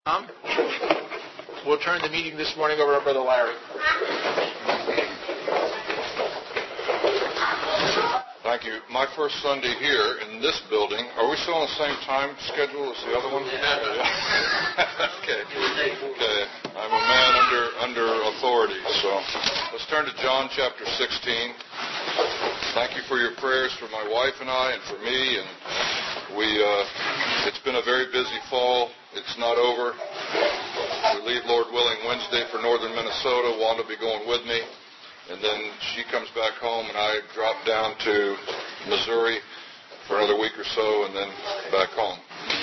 We'll turn the meeting this morning over to Brother Larry. Thank you. My first Sunday here in this building. Are we still on the same time schedule as the other one? Okay. I'm a man under authority. So let's turn to John chapter 16. Thank you for your prayers for my wife and I and for me. And it's been a very busy fall. It's not over. We leave, Lord willing, Wednesday for northern Minnesota. Wanda will be going with me. And then she comes back home, and I drop down to Missouri for another week or so, and then back home.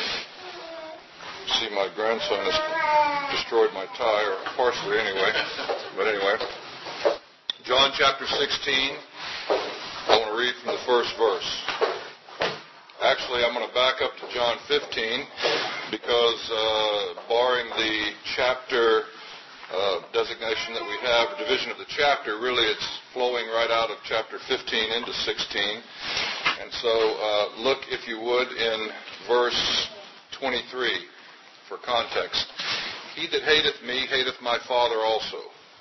See, my grandson has destroyed my tie, or partially anyway. But anyway, John chapter 16, I want to read from the first verse. Actually, I'm going to back up to John 15 because barring the chapter designation that we have, division of the chapter, really it's flowing right out of chapter 15 into 16. And so look, if you would, in verse 23 for context. He that hateth me hateth my Father also.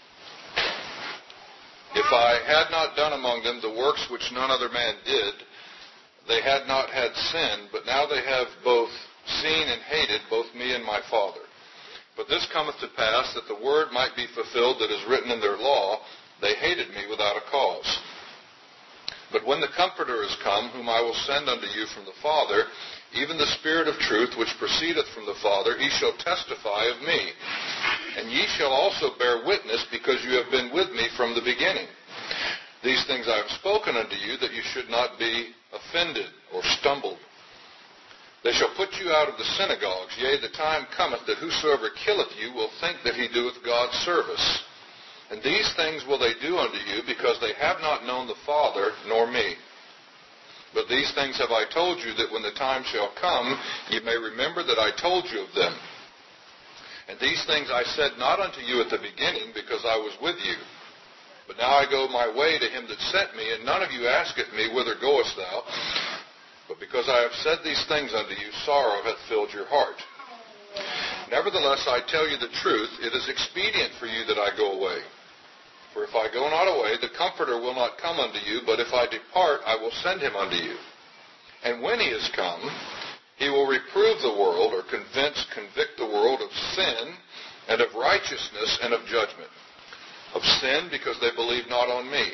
If I had not done among them the works which none other man did, they had not had sin, but now they have both seen and hated both me and my Father. But this cometh to pass, that the word might be fulfilled that is written in their law, they hated me without a cause. But when the Comforter is come, whom I will send unto you from the Father, even the Spirit of truth, which proceedeth from the Father, he shall testify of me. And ye shall also bear witness, because you have been with me from the beginning. These things I have spoken unto you, that you should not be offended or stumbled. They shall put you out of the synagogues. Yea, the time cometh that whosoever killeth you will think that he doeth God's service. And these things will they do unto you, because they have not known the Father nor me. But these things have I told you, that when the time shall come, ye may remember that I told you of them. And these things I said not unto you at the beginning, because I was with you. But now I go my way to him that sent me, and none of you asketh me, Whither goest thou? But because I have said these things unto you, sorrow hath filled your heart. Nevertheless, I tell you the truth, it is expedient for you that I go away. For if I go not away, the Comforter will not come unto you, but if I depart, I will send him unto you. And when he is come, he will reprove the world, or convict the world of sin, and of righteousness, and of judgment. Of sin, because they believe not on me.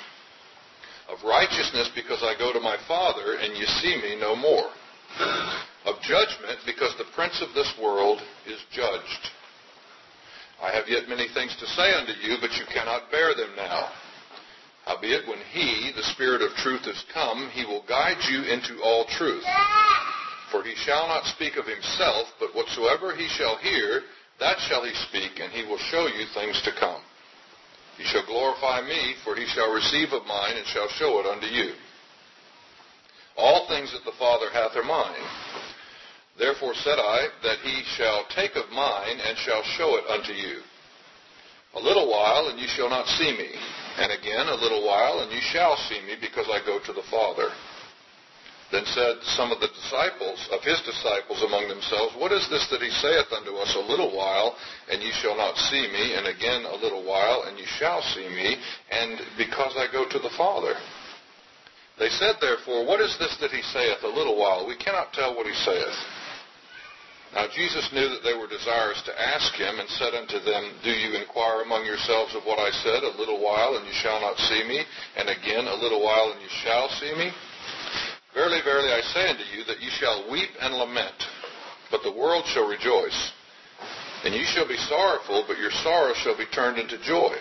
Of righteousness, because I go to my Father, and ye see me no more. Of judgment, because the prince of this world is judged. I have yet many things to say unto you, but you cannot bear them now. Howbeit, when he, the Spirit of truth, is come, he will guide you into all truth. For he shall not speak of himself, but whatsoever he shall hear, that shall he speak, and he will show you things to come. He shall glorify me, for he shall receive of mine, and shall show it unto you. All things that the Father hath are mine. Therefore said I, that he shall take of mine, and shall show it unto you. A little while, and ye shall not see me. And again a little while, and ye shall see me, because I go to the Father. Then said some of his disciples among themselves, What is this that he saith unto us, A little while, and ye shall not see me, and again a little while, and ye shall see me, and because I go to the Father? They said therefore, What is this that he saith, A little while? We cannot tell what he saith. Now Jesus knew that they were desirous to ask him, and said unto them, Do you inquire among yourselves of what I said, A little while, and ye shall not see me, and again a little while, and ye shall see me? Verily, verily, I say unto you, that ye shall weep and lament, but the world shall rejoice. And ye shall be sorrowful, but your sorrow shall be turned into joy.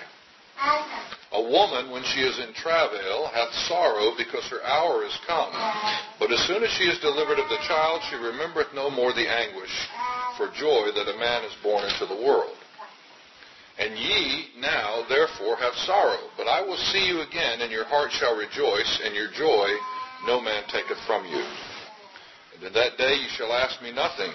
A woman, when she is in travail, hath sorrow, because her hour is come. But as soon as she is delivered of the child, she remembereth no more the anguish for joy that a man is born into the world. And ye now, therefore, have sorrow. But I will see you again, and your heart shall rejoice, and your joy no man taketh from you. And in that day ye shall ask me nothing.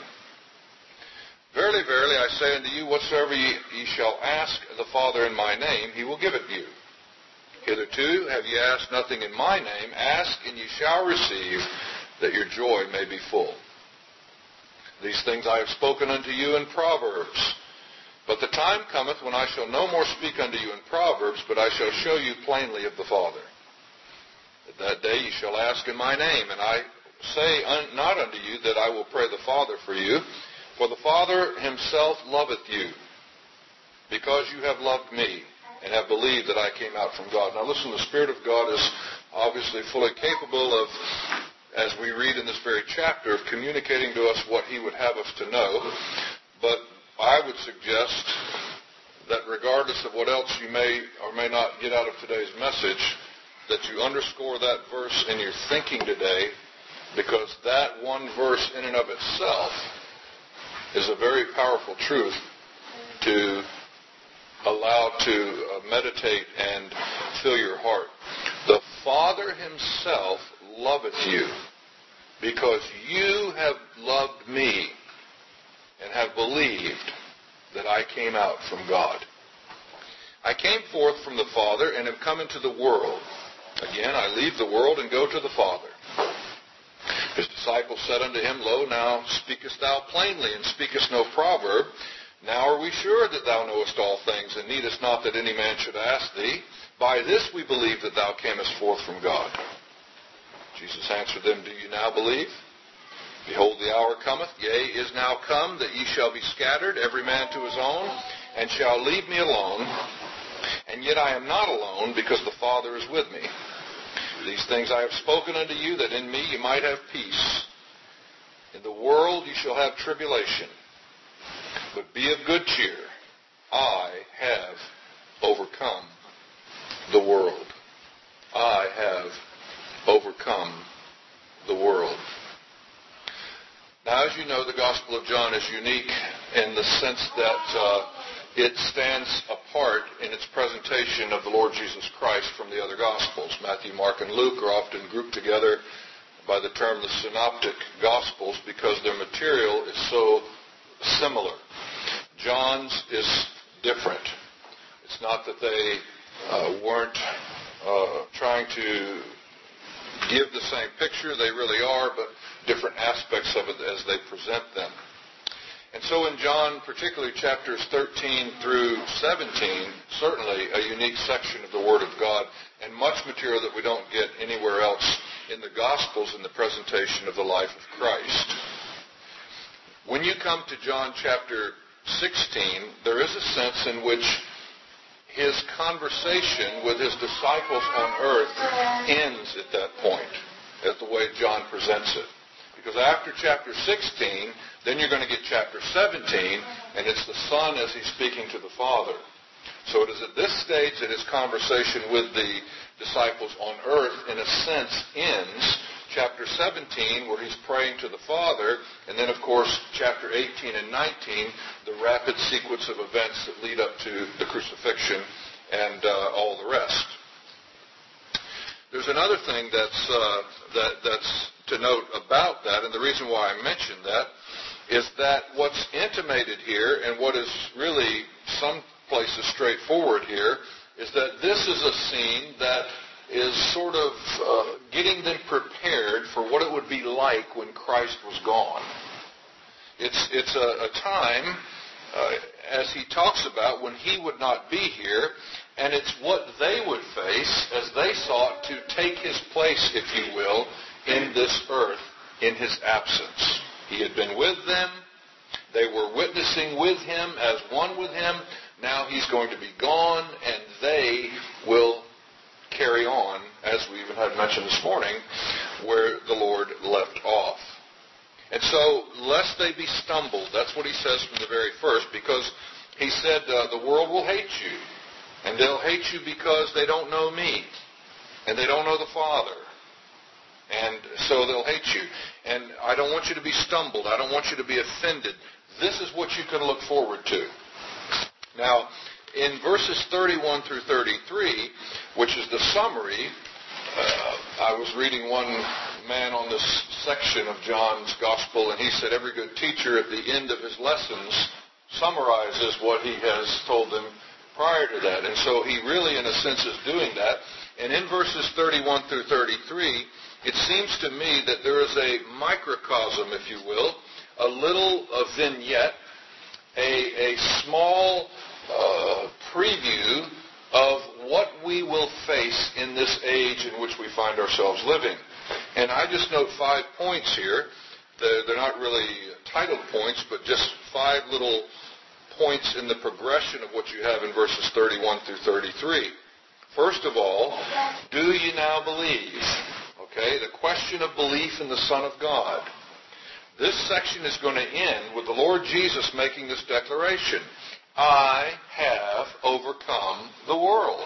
Verily, verily, I say unto you, whatsoever ye shall ask the Father in my name, he will give it you. Hitherto have ye asked nothing in my name. Ask, and ye shall receive, that your joy may be full. These things I have spoken unto you in Proverbs. But the time cometh when I shall no more speak unto you in Proverbs, but I shall show you plainly of the Father. At that day ye shall ask in my name, and I say not unto you that I will pray the Father for you, for the Father himself loveth you, because you have loved me, and have believed that I came out from God. Now listen, the Spirit of God is obviously fully capable of, as we read in this very chapter, of communicating to us what he would have us to know. But I would suggest that regardless of what else you may or may not get out of today's message, that you underscore that verse in your thinking today, because that one verse in and of itself is a very powerful truth to allow to meditate and fill your heart. The Father himself loveth you, because you have loved me and have believed that I came out from God. I came forth from the Father and have come into the world. Again, I leave the world and go to the Father. His disciples said unto him, Lo, now speakest thou plainly, and speakest no proverb. Now are we sure that thou knowest all things, and needest not that any man should ask thee? By this we believe that thou camest forth from God. Jesus answered them, Do you now believe? Behold, the hour cometh, yea, is now come, that ye shall be scattered, every man to his own, and shall leave me alone. And yet I am not alone, because the Father is with me. These things I have spoken unto you, that in me ye might have peace. In the world ye shall have tribulation. But be of good cheer. I have overcome the world. I have overcome the world. Now, as you know, the Gospel of John is unique in the sense that it stands apart in its presentation of the Lord Jesus Christ from the other Gospels. Matthew, Mark, and Luke are often grouped together by the term the Synoptic Gospels because their material is so similar. John's is different. It's not that they weren't trying to give the same picture. They really are, but different aspects of it as they present them. And so in John, particularly chapters 13 through 17, certainly a unique section of the Word of God, and much material that we don't get anywhere else in the Gospels in the presentation of the life of Christ. When you come to John chapter 16, there is a sense in which his conversation with his disciples on earth ends at that point, as the way John presents it. Because after chapter 16, then you're going to get chapter 17, and it's the Son as he's speaking to the Father. So it is at this stage that his conversation with the disciples on earth, in a sense, ends. Chapter 17, where he's praying to the Father, and then, of course, chapter 18 and 19, the rapid sequence of events that lead up to the crucifixion and all the rest. There's another thing that's to note about that, and the reason why I mention that is that what's intimated here, and what is really some places straightforward here, is that this is a scene that is sort of getting them prepared for what it would be like when Christ was gone. It's a time, as he talks about, when he would not be here, and it's what they would face as they sought to take his place, if you will, in this earth in his absence. He had been with them. They were witnessing with him as one with him. Now he's going to be gone, and they will carry on, as we even had mentioned this morning, where the Lord left off. And so, lest they be stumbled, that's what he says from the very first, because he said, the world will hate you, and they'll hate you because they don't know me, and they don't know the Father. And so they'll hate you. And I don't want you to be stumbled. I don't want you to be offended. This is what you can look forward to. Now, in verses 31 through 33, which is the summary, I was reading one man on this section of John's Gospel, and he said every good teacher at the end of his lessons summarizes what he has told them prior to that. And so he really, in a sense, is doing that. And in verses 31 through 33, it seems to me that there is a microcosm, if you will, a little vignette, a small preview of what we will face in this age in which we find ourselves living. And I just note 5 points here. They're not really titled points, but just 5 little points in the progression of what you have in verses 31 through 33. First of all, do you now believe? Okay, the question of belief in the Son of God. This section is going to end with the Lord Jesus making this declaration. I have overcome the world.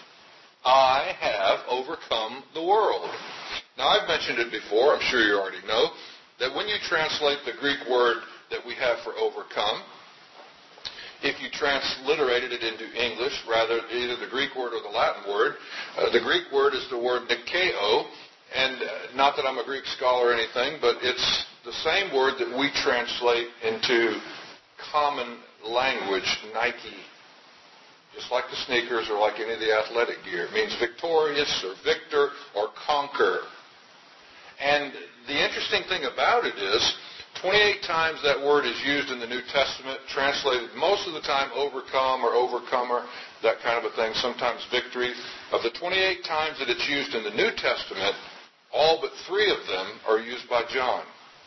I have overcome the world. Now, I've mentioned it before. I'm sure you already know that when you translate the Greek word that we have for overcome, if you transliterated it into English, rather either the Greek word or the Latin word, the Greek word is the word nikeo, and not that I'm a Greek scholar or anything, but it's the same word that we translate into common language, Nike, just like the sneakers or like any of the athletic gear. It means victorious or victor or conquer. And the interesting thing about it is 28 times that word is used in the New Testament, translated most of the time overcome or overcomer, that kind of a thing, sometimes victory. Of the 28 times that it's used in the New Testament, all but 3 of them are used by John.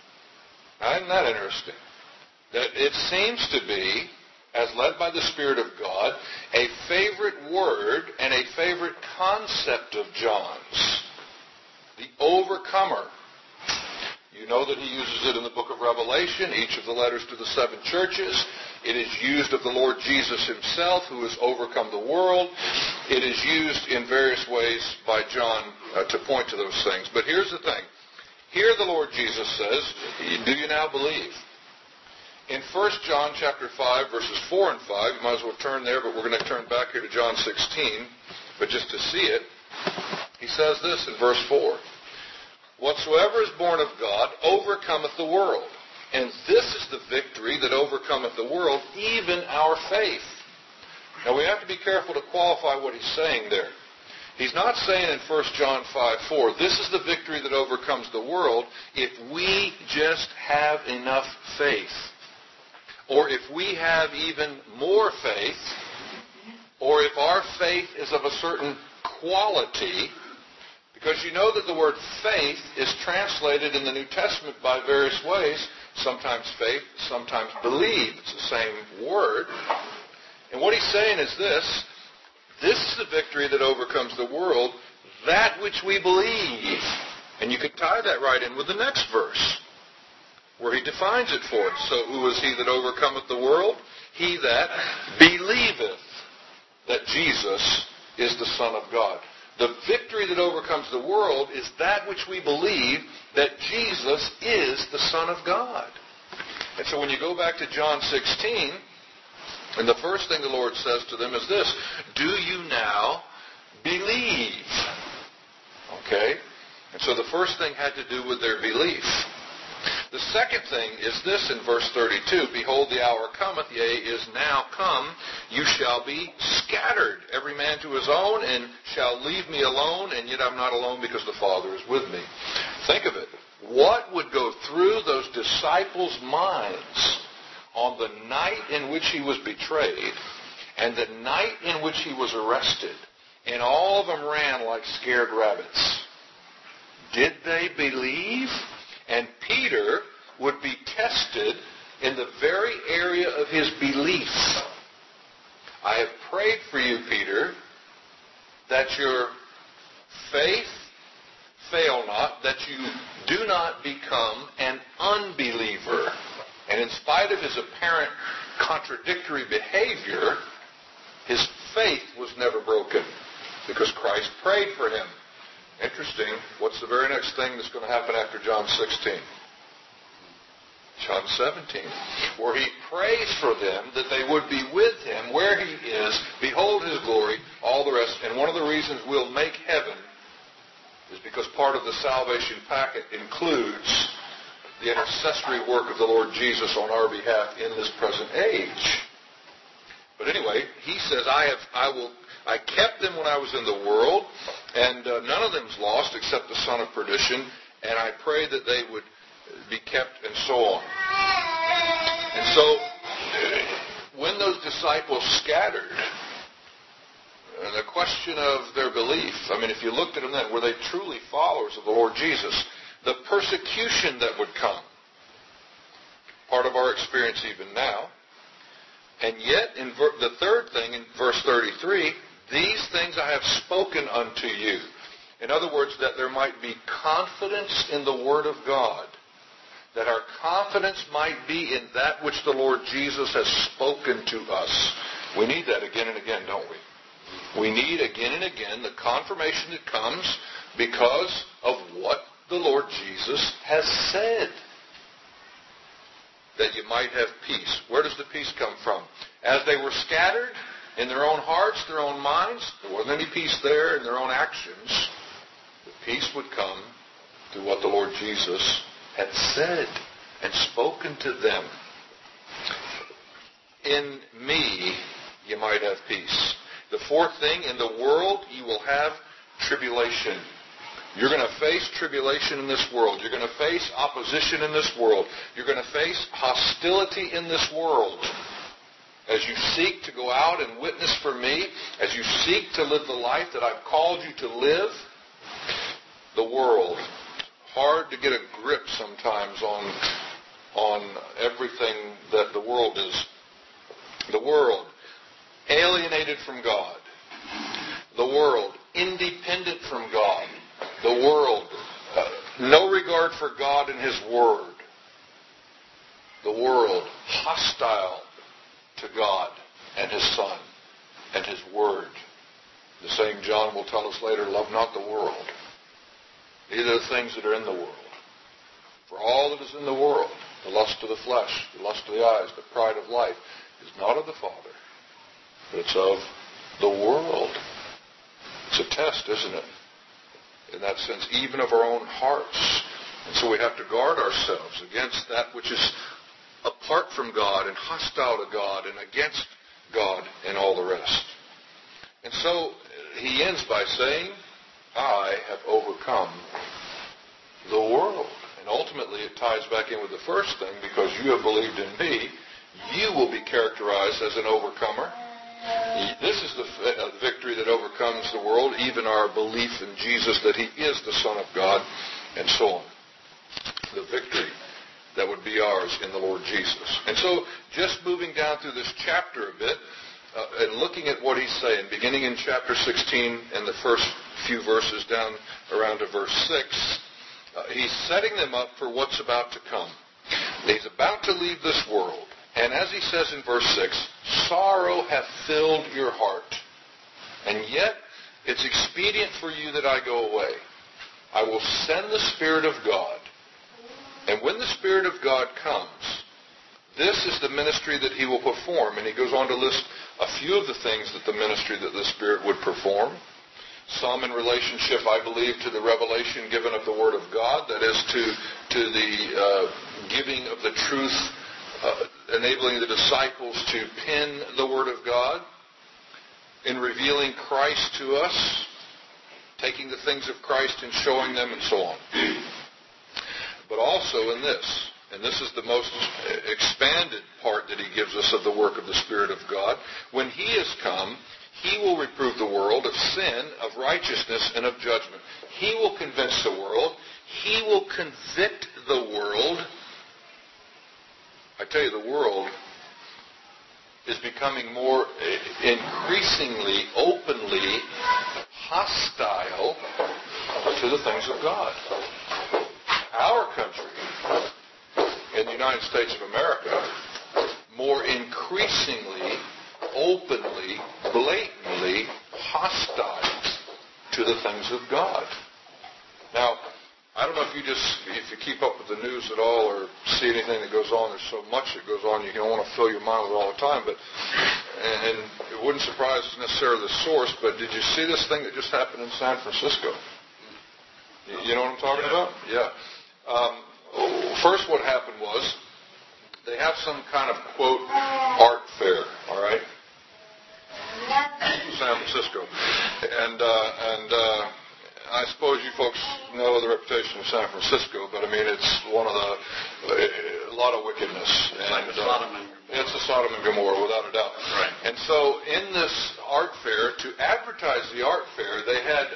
Now, isn't that interesting? That it seems to be, as led by the Spirit of God, a favorite word and a favorite concept of John's. The overcomer. You know that he uses it in the book of Revelation, each of the letters to the 7 churches. It is used of the Lord Jesus himself, who has overcome the world. It is used in various ways by John to point to those things. But here's the thing. Here the Lord Jesus says, do you now believe? In 1 John chapter 5, verses 4 and 5, you might as well turn there, but we're going to turn back here to John 16, but just to see it, he says this in verse 4. Whatsoever is born of God overcometh the world. And this is the victory that overcometh the world, even our faith. Now we have to be careful to qualify what he's saying there. He's not saying in 1 John 5:4, this is the victory that overcomes the world if we just have enough faith. Or if we have even more faith, or if our faith is of a certain quality. Because you know that the word faith is translated in the New Testament by various ways. Sometimes faith, sometimes believe. It's the same word. And what he's saying is this. This is the victory that overcomes the world, that which we believe. And you could tie that right in with the next verse, where he defines it for us. So who is he that overcometh the world? He that believeth that Jesus is the Son of God. The victory that overcomes the world is that which we believe that Jesus is the Son of God. And so when you go back to John 16, and the first thing the Lord says to them is this, do you now believe? Okay? And so the first thing had to do with their belief. The second thing is this in verse 32, behold, the hour cometh, yea, is now come, you shall be scattered, every man to his own, and shall leave me alone, and yet I'm not alone because the Father is with me. Think of it. What would go through those disciples' minds on the night in which he was betrayed and the night in which he was arrested, and all of them ran like scared rabbits? Did they believe? And Peter would be tested in the very area of his belief. I have prayed for you, Peter, that your faith fail not, that you do not become an unbeliever. And in spite of his apparent contradictory behavior, his faith was never broken because Christ prayed for him. Interesting. What's the very next thing that's going to happen after John 16? John 17. Where he prays for them that they would be with him where he is, behold his glory, all the rest. And one of the reasons we'll make heaven is because part of the salvation packet includes the intercessory work of the Lord Jesus on our behalf in this present age. But anyway, he says, I kept them when I was in the world, and none of them's lost except the son of perdition, and I pray that they would be kept, and so on. So, when those disciples scattered, the question of their belief, I mean, if you looked at them then, were they truly followers of the Lord Jesus? The persecution that would come, part of our experience even now. And yet, in the third thing, in verse 33, these things I have spoken unto you. In other words, that there might be confidence in the Word of God. That our confidence might be in that which the Lord Jesus has spoken to us. We need that again and again, don't we? We need again and again the confirmation that comes because of what the Lord Jesus has said. That you might have peace. Where does the peace come from? As they were scattered in their own hearts, their own minds, there wasn't any peace there in their own actions. The peace would come through what the Lord Jesus had said and spoken to them. In me you might have peace. The fourth thing, in the world you will have tribulation. You're going to face tribulation in this world. You're going to face opposition in this world. You're going to face hostility in this world. As you seek to go out and witness for me, as you seek to live the life that I've called you to live, the world. Hard to get a grip sometimes on everything that the world is. The world, alienated from God. The world, independent from God. The world, no regard for God and His Word. The world, hostile to God and His Son and His Word. The same John will tell us later, love not the world, neither the things that are in the world. For all that is in the world, the lust of the flesh, the lust of the eyes, the pride of life, is not of the Father, but it's of the world. It's a test, isn't it? In that sense, even of our own hearts. And so we have to guard ourselves against that which is apart from God and hostile to God and against God and all the rest. And so he ends by saying, I have overcome the world. And ultimately it ties back in with the first thing, because you have believed in me, you will be characterized as an overcomer. This is the victory that overcomes the world, even our belief in Jesus that He is the Son of God, and so on. The victory that would be ours in the Lord Jesus. And so, just moving down through this chapter a bit, and looking at what he's saying, beginning in chapter 16 and the first few verses down around to verse 6, he's setting them up for what's about to come. He's about to leave this world. And as he says in verse 6, sorrow hath filled your heart. And yet, it's expedient for you that I go away. I will send the Spirit of God. And when the Spirit of God comes, this is the ministry that He will perform. And he goes on to list a few of the things that the ministry that the Spirit would perform. Some in relationship, I believe, to the revelation given of the Word of God. That is to the giving of the truth, enabling the disciples to pen the Word of God. In revealing Christ to us, taking the things of Christ and showing them, and so on. But also in this, and this is the most expanded part that he gives us of the work of the Spirit of God, when He has come, He will reprove the world of sin, of righteousness, and of judgment. He will convince the world. He will convict the world. I tell you, the world is becoming more increasingly, openly hostile to the things of God. Our country, in the United States of America, more increasingly, openly, blatantly hostile to the things of God. Now, I don't know if you keep up with the news at all or see anything that goes on. There's so much that goes on, you don't want to fill your mind with it all the time. And it wouldn't surprise us necessarily the source, but did you see this thing that just happened in San Francisco? You know what I'm talking about? Yeah. First what happened was, they have some kind of, quote, art fair, all right? San Francisco. And I suppose you folks know the reputation of San Francisco, but I mean, it's one of a lot of wickedness. It's like Sodom and It's a Sodom and Gomorrah, without a doubt. Right. And so in this art fair, to advertise the art fair, they had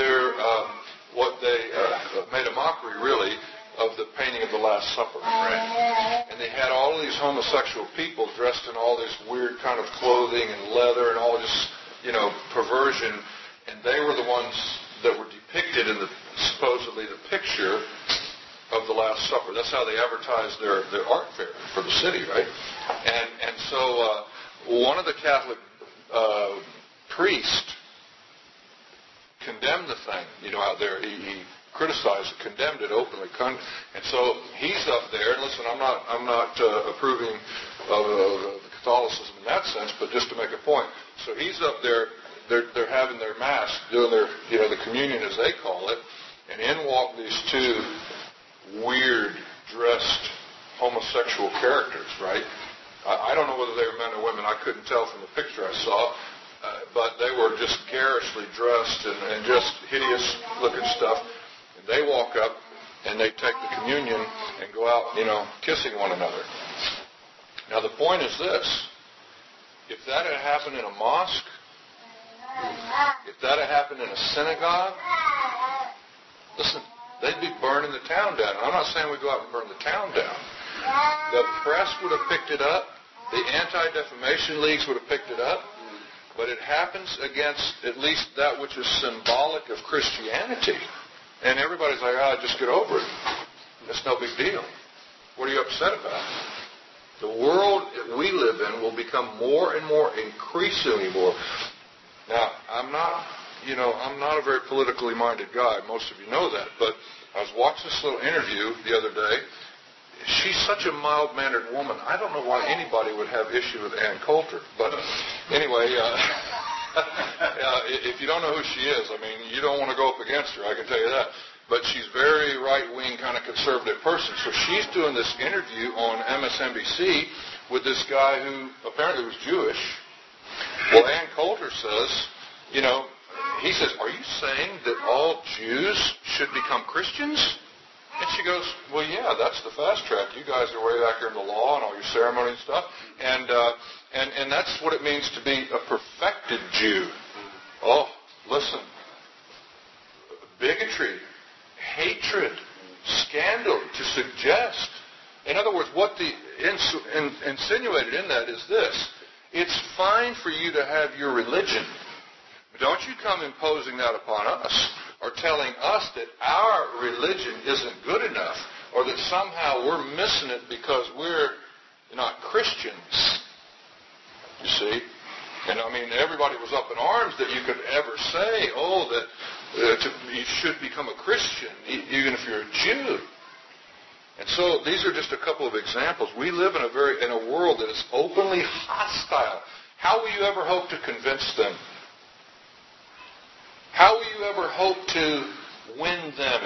made a mockery, really, of the painting of the Last Supper. Right. And they had all of these homosexual people dressed in all this weird kind of clothing and leather and all this, perversion. And they were the ones that were depicted in supposedly the picture of the Last Supper. That's how they advertised their art fair for the city, right? And so one of the Catholic priests condemned the thing, out there. He criticized it, condemned it openly. And so he's up there, and listen, I'm not approving of Catholicism in that sense, but just to make a point. So he's up there, they're having their mass, doing their, the communion as they call it, and in walk these two weird dressed homosexual characters, right? I don't know whether they were men or women. I couldn't tell from the picture I saw. But they were just garishly dressed and just hideous looking stuff. And they walk up and they take the communion and go out, kissing one another. Now the point is this. If that had happened in a mosque, if that had happened in a synagogue, listen, they'd be burning the town down. I'm not saying we go out and burn the town down. The press would have picked it up. The anti-defamation leagues would have picked it up. But it happens against at least that which is symbolic of Christianity. And everybody's like, just get over it. It's no big deal. What are you upset about? The world that we live in will become more and more, increasingly more. Now, I'm not a very politically minded guy. Most of you know that. But I was watching this little interview the other day. She's such a mild-mannered woman. I don't know why anybody would have issue with Ann Coulter. But anyway, if you don't know who she is, you don't want to go up against her, I can tell you that. But she's very right-wing, kind of conservative person. So she's doing this interview on MSNBC with this guy who apparently was Jewish. Well, Ann Coulter says, he says, are you saying that all Jews should become Christians? And she goes, well, yeah, that's the fast track. You guys are way back here in the law and all your ceremony and stuff. And that's what it means to be a perfected Jew. Oh, listen. Bigotry, hatred, scandal, to suggest. In other words, what the insinuated in that is this. It's fine for you to have your religion. But don't you come imposing that upon us, or telling us that our religion isn't good enough, or that somehow we're missing it because we're not Christians. You see? And everybody was up in arms that you could ever say, that you should become a Christian, even if you're a Jew. And so these are just a couple of examples. We live in a world that is openly hostile. How will you ever hope to convince them? How will you ever hope to win them?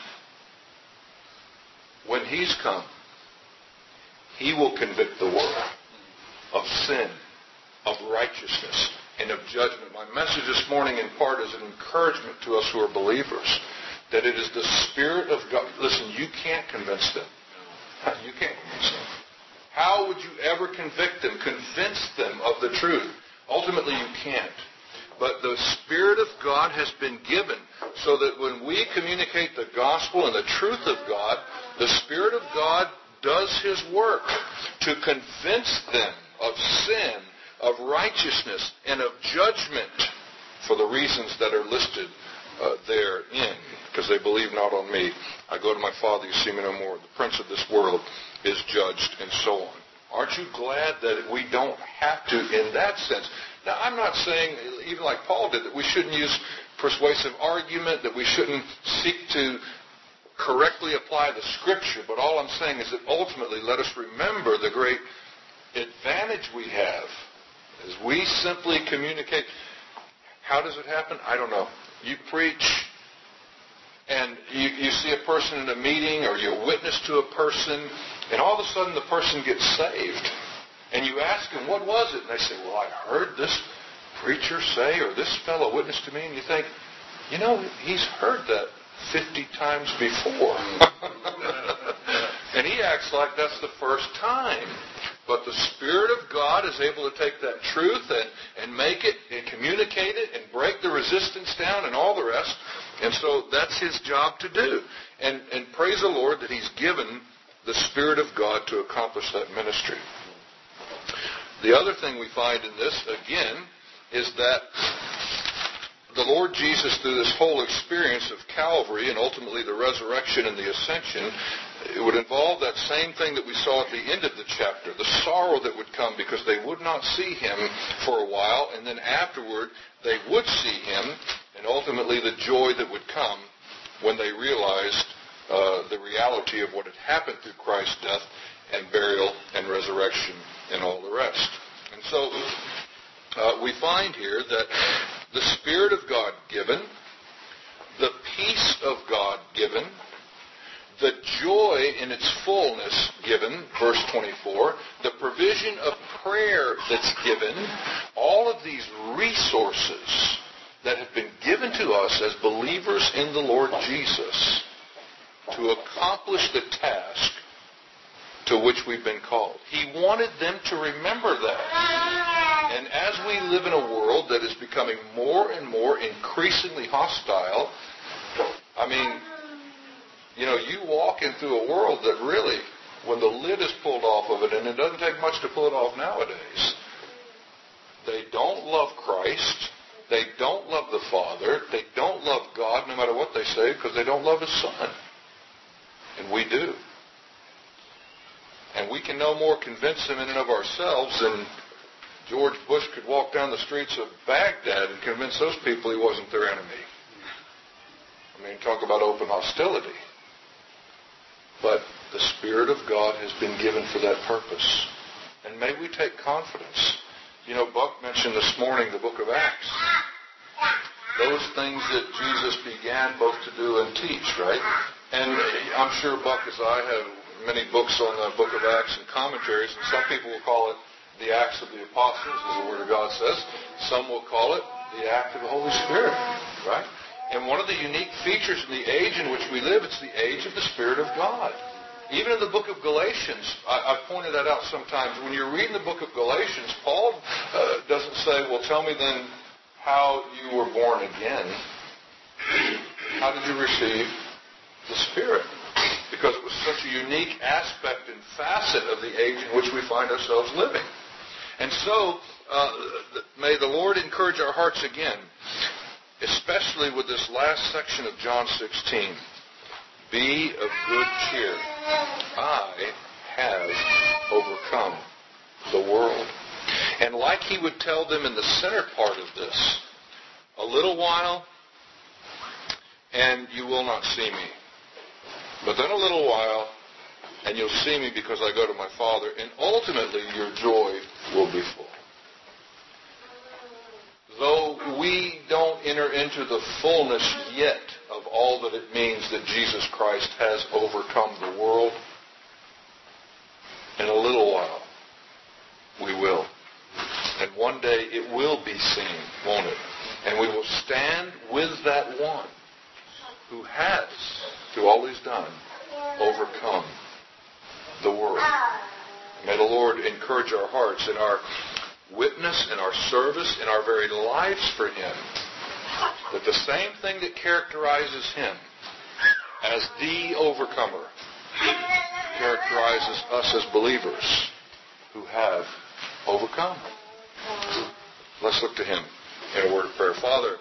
When He's come, He will convict the world of sin, of righteousness, and of judgment. My message this morning in part is an encouragement to us who are believers, that it is the Spirit of God. Listen, you can't convince them. You can't convince them. How would you ever convict them, convince them of the truth? Ultimately, you can't. But the Spirit of God has been given so that when we communicate the gospel and the truth of God, the Spirit of God does His work to convince them of sin, of righteousness, and of judgment for the reasons that are listed therein, because they believe not on me. I go to my Father, you see me no more. The prince of this world is judged, and so on. Aren't you glad that we don't have to in that sense? Now, I'm not saying, even like Paul did, that we shouldn't use persuasive argument, that we shouldn't seek to correctly apply the Scripture, but all I'm saying is that ultimately let us remember the great advantage we have as we simply communicate. How does it happen? I don't know. You preach, and you see a person in a meeting, or you witness to a person, and all of a sudden the person gets saved. And you ask them, what was it? And they say, well, I heard this preacher say, or this fellow witnessed to me. And you think, he's heard that 50 times before. And he acts like that's the first time. But the Spirit of God is able to take that truth and make it and communicate it and break the resistance down and all the rest. And so that's his job to do. And praise the Lord that he's given the Spirit of God to accomplish that ministry. The other thing we find in this, again, is that the Lord Jesus, through this whole experience of Calvary and ultimately the resurrection and the ascension, it would involve that same thing that we saw at the end of the chapter, the sorrow that would come because they would not see him for a while, and then afterward they would see him, and ultimately the joy that would come when they realized the reality of what had happened through Christ's death and burial and resurrection and all the rest. And so we find here that the Spirit of God given, the peace of God given, the joy in its fullness given, verse 24, the provision of prayer that's given, all of these resources that have been given to us as believers in the Lord Jesus to accomplish the task to which we've been called. He wanted them to remember that. And as we live in a world that is becoming more and more increasingly hostile, I mean, you walk into a world that really, when the lid is pulled off of it, and it doesn't take much to pull it off nowadays, they don't love Christ, they don't love the Father, they don't love God no matter what they say because they don't love His Son. And we do. And we can no more convince them in and of ourselves than George Bush could walk down the streets of Baghdad and convince those people he wasn't their enemy. I mean, talk about open hostility. But the Spirit of God has been given for that purpose. And may we take confidence. Buck mentioned this morning the book of Acts. Those things that Jesus began both to do and teach, right? And I'm sure Buck, as I have many books on the book of Acts and commentaries, and some people will call it the Acts of the Apostles, as the Word of God says. Some will call it the act of the Holy Spirit, right? And one of the unique features in the age in which we live, it's the age of the Spirit of God. Even in the book of Galatians, I've pointed that out sometimes. When you're reading the book of Galatians, Paul doesn't say, well, tell me then how you were born again. How did you receive the Spirit? Because it was such a unique aspect and facet of the age in which we find ourselves living. And so, may the Lord encourage our hearts again, especially with this last section of John 16. Be of good cheer. I have overcome the world. And like he would tell them in the center part of this, a little while, and you will not see me. But then a little while, and you'll see me because I go to my Father, and ultimately your joy will be full. Though we don't enter into the fullness yet of all that it means that Jesus Christ has overcome the world, in a little while we will. And one day it will be seen, won't it? And we will stand with that one who has, through all he's done, overcome the world. May the Lord encourage our hearts in our witness, in our service, in our very lives for him, that the same thing that characterizes him as the overcomer characterizes us as believers who have overcome. Let's look to him in a word of prayer. Father,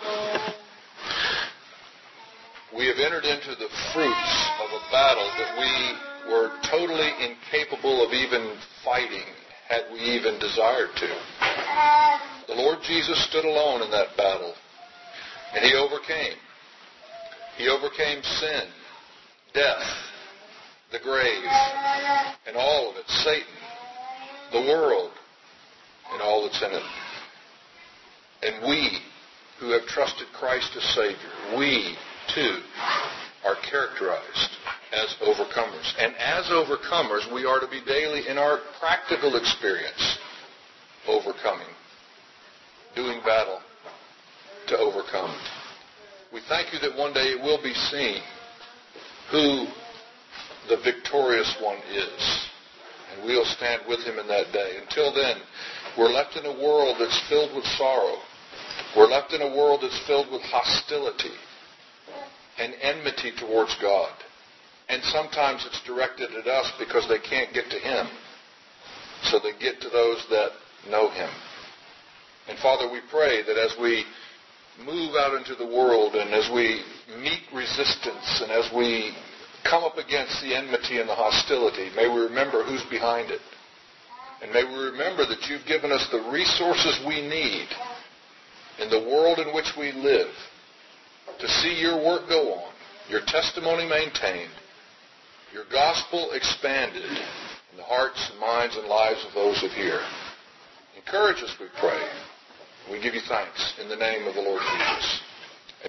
we have entered into the fruits of a battle that we were totally incapable of even fighting had we even desired to. The Lord Jesus stood alone in that battle, and he overcame. He overcame sin, death, the grave, and all of it, Satan, the world, and all that's in it. And we who have trusted Christ as Savior, we too are characterized as overcomers. And as overcomers, we are to be daily in our practical experience overcoming, doing battle to overcome. We thank you that one day it will be seen who the victorious one is. and we'll stand with him in that day. Until then, we're left in a world that's filled with sorrow. We're left in a world that's filled with hostility and enmity towards God. And sometimes it's directed at us because they can't get to him. So they get to those that know him. And Father, we pray that as we move out into the world and as we meet resistance and as we come up against the enmity and the hostility, may we remember who's behind it. And may we remember that you've given us the resources we need in the world in which we live to see your work go on, your testimony maintained, your gospel expanded in the hearts and minds and lives of those that hear. Encourage us, we pray. We give you thanks in the name of the Lord Jesus.